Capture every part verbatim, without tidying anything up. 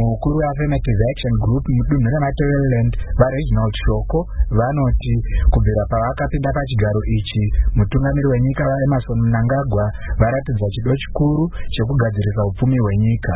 Mukuru weAffirmative Action Group mudunhu reMatabeleland vaReginald Shoko vanoti kubvira pavakapinda pachigaro ichi, mutungamiri wenyika vaEmmerson Mnangagwa varatidza chido chikuru chekugadzirisa upfumi hwenyika.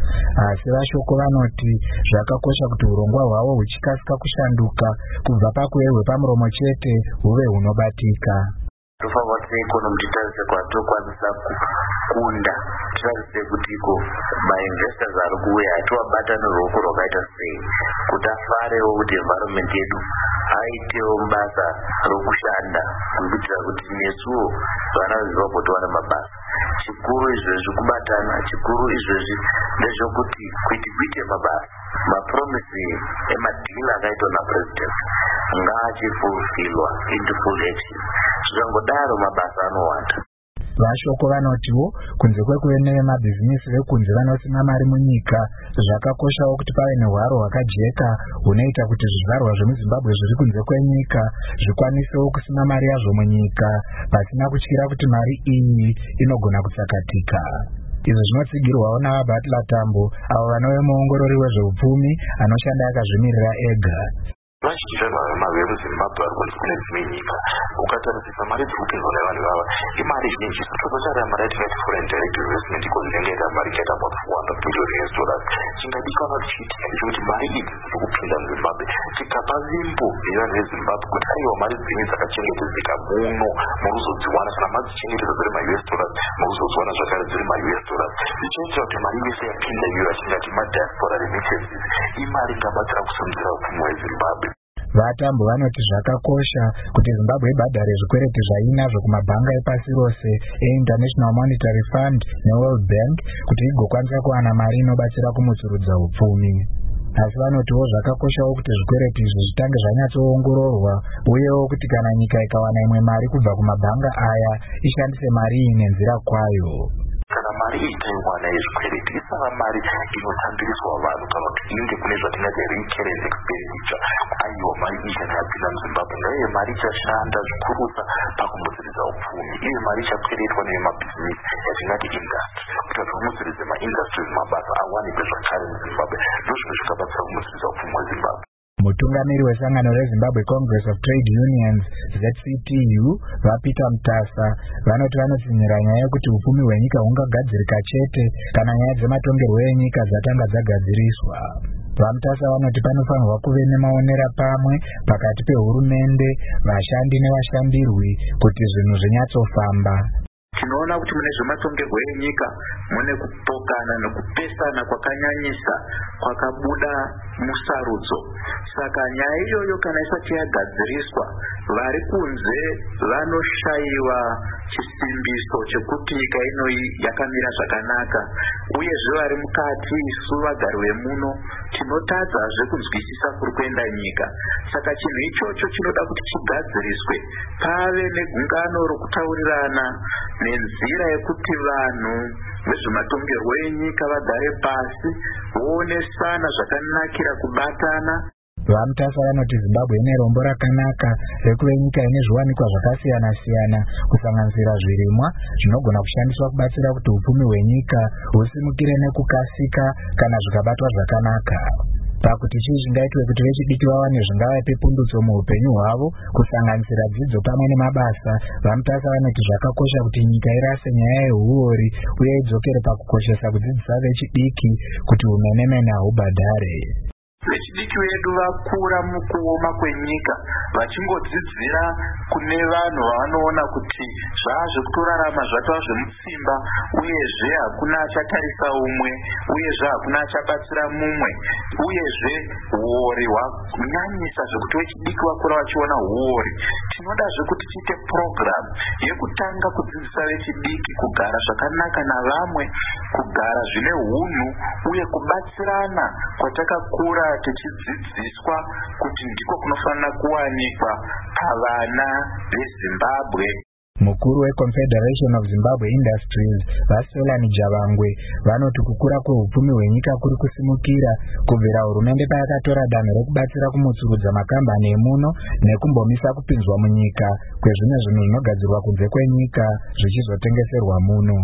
Asi vaShoko vanoti zvakakosha kuti urongwa hwavo huchikasika kushanduka kubva pakuverwe pamuromo chete huve hunobatika. Tofanirwa kuti ikonomi titarise kwatinokwanisa kukunda, titarise kuti iko mainvestors ari kuuya atiwabata neruoko rwakaita sei kuti afarewo kuti environment yedu aitewo basa rokushanda kuitira kuti nesuwo vana veZimbabwe tiwane mabasa. Chikuru izvezvi kubatana, chikuru izvezvi ndezvokuti kuiti kuite mabasa, mapromisi emadhili akaitwa napresident ngaachifulfillwa into full action. Zvangodaro mabasa anowanda. VaShoko vanotiwo kunze kwekuve nevemabhizinisi vekunze vanosima mari munyika, zvakakoshawo kuti pave nehwaro hwakajeka hunoita kuti zvizvarwa zvemuZimbabwe zviri kunze kwenyika zvikwanisewo kusima mari yazvo munyika pasina kutyira kuti mari iyi inogona kutsakatika. Izvi zvinotsigirwawo naVaButler Tambo, avo vanove muongorori wezveupfumi anoshanda akazvimirira ega. Vazhinji vemari vemuZimbabwe vari kunze kune dzimwe nyika. Ukatarisisa mari dziri kupinzwa nevanhu ivava imari zhinji. Totosarira mari yatingati foreign direct investment ikozinengeta mari ikaita about four hundred billion U S dollars. Chingadikana tichiitika ndechekuti mari idzi dziri kupinda muZimbabwe tikapa vimbo nevanhu veZimbabwe kuti aiwa mari dzimwe dzakachengetedzeka muno muruzodziwana, kana madzichengetedza dziri ma-U S dollars muruzodziwana zvakare dziri ma-U S dollars. Zvichaitira kuti mari yese yapinda iyoyo yatingati madiaspora remittances imari ingabatsira kusimudzira upfumi hweZimbabwe. VaTambo vanoti zvakakosha kuti Zimbabwe ibhadhare zvikwereti zvainazvo kumabhanga epasi rose eInternational Monetary Fund neWorld Bank kuti igokwanisa kuwana mari inobatsira kumutsurudza upfumi. Asi vanotiwo zvakakoshawo kuti zvikwereti izvi zvitange zvanyatsoongororwa uyewo kuti kana nyika ikawana imwe mari kubva kumabhanga aya ishandise mari iyi nenzira kwayo. Kana mari itaiwana yezvikwereti isava mari inotambiriswa vanhu kana kuti inge kune zvatingati recurrent expenditure. Aiwa mari iyi kana yapinda muZimbabwe ngaive mari ichashanda zvikurutsa pakumutsiridza upfumi, ive mari ichakweretwa nevemabhizinisi yatingati industry kuti vamutsiridze maindustries mabasa awanikwe zvakare muZimbabwe. Ndozvimwe zvakabatsira kumutsiridza upfumi hweZimbabwe. Mutungamiri wesangano reZimbabwe Congress of Trade Unions Z C T U vaPeter Mutasa vanoti vanotsinyira nyaya yekuti upfumi hwenyika hungagadzirika chete kana nyaya dzematongerwo enyika dzatanga dzagadziriswa. VaMutasa vanoti panofanirwa kuve nemaonera pamwe pakati pehurumende, vashandi nevashandirwi kuti zvinhu zvinyatsofamba. Tinoona kuti mune zvematongerwo enyika mune kupokana nekupesana kwakanyanyisa kwakabuda musarudzo. Saka nyaya iyoyo kana isati yagadziriswa, vari kunze vanoshayiwa chisimbiso chekuti nyika ino yakamira zvakanaka, uyezve vari mukati isu vagari vemuno tinotadzazve kunzwisisa kuri kuenda nyika. Saka chinhu ichocho chinoda kuti chigadziriswe, pave negungano rokutaurirana nenzira yekuti vanhu vezvematongerwo enyika vagare pasi voonesana zvakanakira kubatana. VaMutasa vanoti Zimbabwe ine rombo rakanaka rekuve nyika ine zviwanikwa zvakasiyana siyana kusanganisira zvirimwa zvinogona kushandiswa kubatsira kuti upfumi hwenyika husimukire nekukasika kana zvikabatwa zvakanaka. Pakuti chii zvingaitwe kuti vechidiki vawane zvingavape pundutso muupenyu hwavo kusanganisira dzidzo pamwe nemabasa, VaMutasa vanoti zvakakosha kuti nyika irase nyaya yehuori uye idzokere pakukoshesa kudzidzisa vechidiki kuti humenemene hahubhadhare. Vechidiki vedu vakura mukuoma kwenyika vachingodzidzira kune vanhu vanoona kuti zvazvekutorarama zvatova zvemutsimba, uyezve hakuna achatarisa umwe, uyezve hakuna achabatsira mumwe, uyezve huori hwanyanyisa zvekuti vechidiki vakura vachiona huori. Tinodazve kuti tiite program yekutanga kudzidzisa vechidiki kugara zvakanaka navamwe, kugara zvine hunhu uye kubatsirana kwatakakura tichidzidziswa kuti ndiko kunofanira kuwanikwa pavana veZimbabwe. Mukuru weConfederation of Zimbabwe Industries vaSolani Javangwe vanoti kukura kwehupfumi hwenyika kuri kusimukira kubvira hurumende payakatora danho rekubatsira kumutsurudza makambani emuno nekumbomisa kupinzwa munyika kwezvimwe zvinhu zvinogadzirwa kunze kwenyika zvichizotengeserwa muno.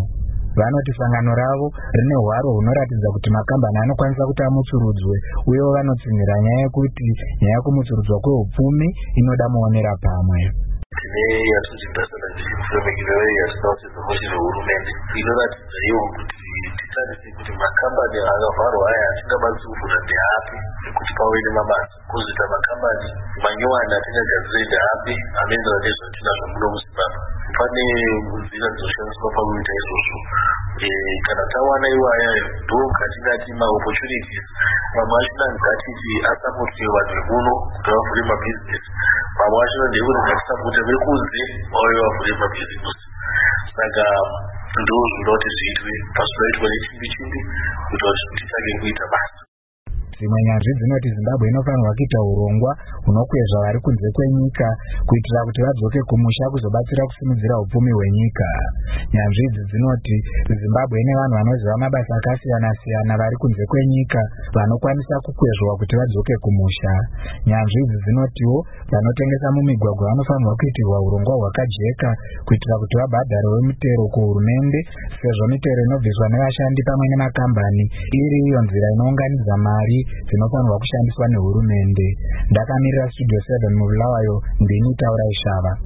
vanoti sangano ravo rine hwaro hunoratidza kuti makambani anokwanisa kuti amutsurudzwe, uye vanotsinhira nyaya yekuti nyaya yekumutsurudzwa kwehupfumi inoda muonera pamwe. Tine yatinoti National Framework yatinoudza kuti hurumende inoratidza iyo kuti titarise kuti makambani akavharwa aya atingabatsi kuvhura ndeapi nekuti pave nemabasa, kwozoita makambani manyowani atingagadzire ndeapi anoenderana nezvatinazvo muno muZimbabwe. Pane nzira dzinoshandiswa pakuita izvozvo. Kana tawana iwaya ndo ngatingati maopportunities, mamwe achona ngatiti asapotiwe vanhu vemuno kuti vavhure mabhizinesi, mamwe achona ndekuti ngatisapote vekunze vauye vavhure mabhizinesi. Saka ndo zvinoda kuti zviitwe pazvinoitwa nechimbi chimbi kuita kuti titange kuita basa. Dzimwe nyanzvi dzinoti Zimbabwe inofanirwa kuita urongwa hunokwezva vari kunze kwenyika kuitira kuti vadzoke kumusha kuzobatsira kusimudzira upfumi hwenyika. Nyanzvi idzi dzinoti Zimbabwe ine vanhu vanoziva mabasa akasiyana siyana vari kunze kwenyika vanokwanisa kukwezvwa kuti vadzoke kumusha. Nyanzvi idzi dzinotiwo vanotengesa mumigwagwa vanofanirwa kuitirwa urongwa hwakajeka kuitira kuti vabhadharewo mitero kuhurumende, sezvo mitero inobviswa nevashandi pamwe nemakambani iri iyo nzira inounganidza mari dzinofanirwa kushandiswa nehurumende. Ndakamirira Studio seven muBulawayo, ndini Taura Ishava.